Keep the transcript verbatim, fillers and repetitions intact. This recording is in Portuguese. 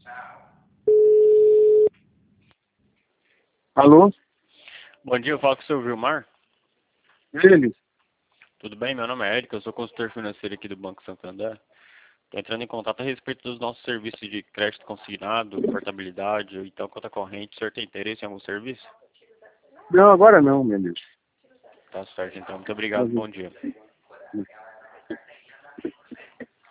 Alô? Bom dia, eu falo com o seu Vilmar. Ele? Tudo bem? Meu nome é Érico, eu sou consultor financeiro aqui do Banco Santander. Estou entrando em contato a respeito dos nossos serviços de crédito consignado, portabilidade, então conta corrente. O senhor tem interesse em algum serviço? Não, agora não, meu Deus. Tá certo, então. Muito obrigado, bom dia.